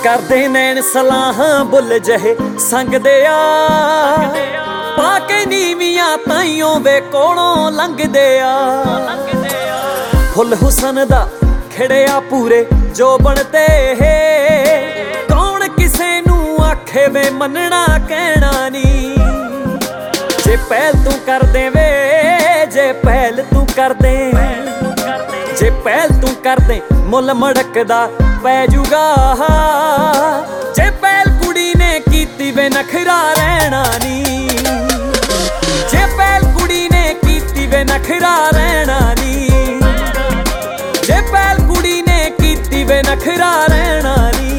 ਕਰਦੇ ਨੈਣ ਸਲਾਹਾਂ ਬੁੱਲ ਜਹੇ ਸੰਗਦੇ ਆ ਪਾ ਕੇ ਨੀਵੀਆਂ ਤਾਈਓਂ ਵੇ ਕੋਲੋਂ ਲੰਘਦੇ ਆ ਫੁੱਲ ਹੁਸਨ ਦਾ ਖਿੜਿਆ ਪੂਰੇ ਜੋ ਬਣਤੇ ਕੌਣ ਕਿਸੇ ਨੂੰ ਆਖੇ ਵੇ ਮੰਨਣਾ ਕਹਿਣਾ ਨੀ ਜੇ ਪਹਿਲ ਤੂੰ ਕਰ ਦੇ ਵੇ ਜੇ ਪਹਿਲ ਤੂੰ ਕਰ ਦੇ ਜੇ ਪਹਿਲ ਤੂੰ ਕਰ ਦੇ ਮੁੱਲ ਮੜਕਦਾ ਪੈ ਜੂਗਾ ਜੇ ਪਹਿਲ ਕੁੜੀ ਨੇ ਕੀਤੀ ਵੇ ਨਖਰਾ ਰਹਿਣਾ ਨੀ ਜੇ ਪਹਿਲ ਕੁੜੀ ਨੇ ਕੀਤੀ ਵੇ ਨਖਰਾ ਰਹਿਣਾ ਨੀ ਜੇ ਪਹਿਲ ਕੁੜੀ ਨੇ ਕੀਤੀ ਵੇ ਨਖਰਾ ਰਹਿਣਾ ਨੀ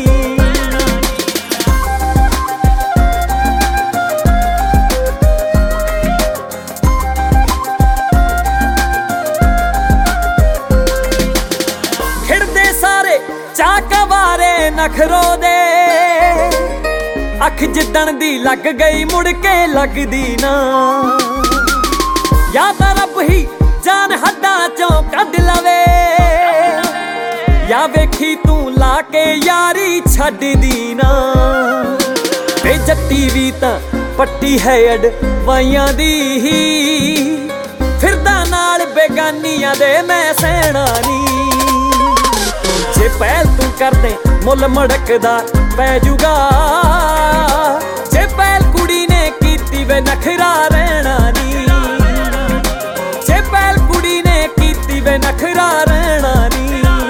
ਚਾਕਵਾਰੇ ਨਖਰੋ ਦੇ ਅੱਖ ਜਿੱਦਣ ਦੀ ਲੱਗ ਗਈ ਮੁੜ ਕੇ ਲੱਗਦੀ ਨਾ ਯਾ ਤਾਂ ਰੱਬ ਹੀ ਜਾਨ ਹੱਡਾਂ ਚੋਂ ਕੱਢ ਲਵੇ ਯਾ ਵੇਖੀ ਤੂੰ ਲਾ ਕੇ ਯਾਰੀ ਛੱਡਦੀ ਨਾ ਵੇ ਜੱਟੀ ਵੀ ਤਾਂ ਪੱਟੀ ਹੈ ਅਡ ਵਾਈਆਂ ਦੀ ਫਿਰਦਾ ਨਾਲ ਬੇਗਾਨੀਆਂ ਦੇ ਮੈਂ ਸਹਿਣਾ ਨੀ ਜੇ ਪਹਿਲ ਤੂੰ ਕਰਦੇ ਮੁੱਲ ਮੜਕਦਾ ਪੈ ਜੂਗਾ ਜੇ ਪਹਿਲ ਕੁੜੀ ਨੇ ਕੀਤੀ ਵੇ ਨਖਰਾ ਰਹਿਣਾ ਨੀ ਜੇ ਪਹਿਲ ਕੁੜੀ ਨੇ ਕੀਤੀ ਵੇ ਨਖਰਾ ਰਹਿਣਾ ਨੀ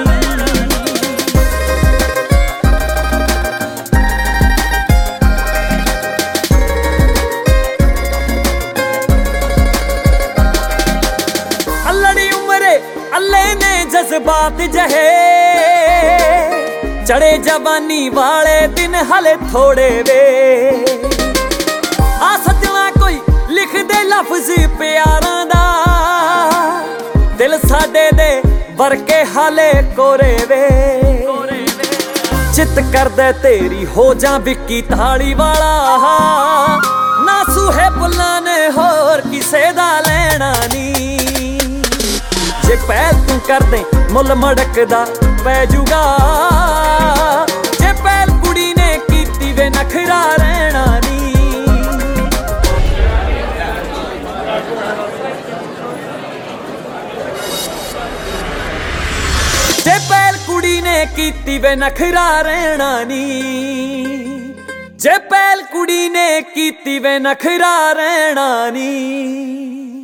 ਅੱਲੜੀ ਉਮਰੇ ਅੱਲੇ ਨੇ ਜਜ਼ਬਾਤ ਜਹੇ ਚੜੇ ਜਵਾਨੀ ਵਾਲੇ ਦਿਨ ਹਲੇ ਥੋੜੇ ਵੇ ਆ ਸੱਜਣਾ ਕੋਈ ਲਿਖਦੇ ਲਫ਼ਜ਼ ਪਿਆਰਾਂ ਦਾ ਦਿਲ ਸਾਡੇ ਦੇ ਵਰਕੇ ਹਾਲੇ ਕੋਰੇ ਵੇ ਚਿੱਤ ਕਰਦਾ ਤੇਰੀ ਹੋ ਜਾ ਵਿੱਕੀ ਥਾਲੀ ਵਾਲਾ ਨਾ ਸੂਹੇ ਬੁੱਲਾਂ ਨੇ ਹੋਰ ਕਿਸੇ ਦਾ ਲੈਣਾ ਨੀ ਜੇ ਪਹਿਲ ਤੂੰ ਕਰਦੇ ਮੁੱਲ ਮੜਕਦਾ ਪੈ ਜੂਗਾ ਜੇ ਪਹਿਲ ਕੁੜੀ ਨੇ ਕੀਤੀ ਵੇ ਨਖਰਾ ਰਹਿਣਾ ਨੀ ਜੇ ਪਹਿਲ ਕੁੜੀ ਨੇ ਕੀਤੀ ਵੇ ਨਖਰਾ ਰਹਿਣਾ ਨੀ ਜੇ ਪਹਿਲ ਕੁੜੀ ਨੇ ਕੀਤੀ ਵੇ ਨਖਰਾ ਰਹਿਣਾ ਨੀ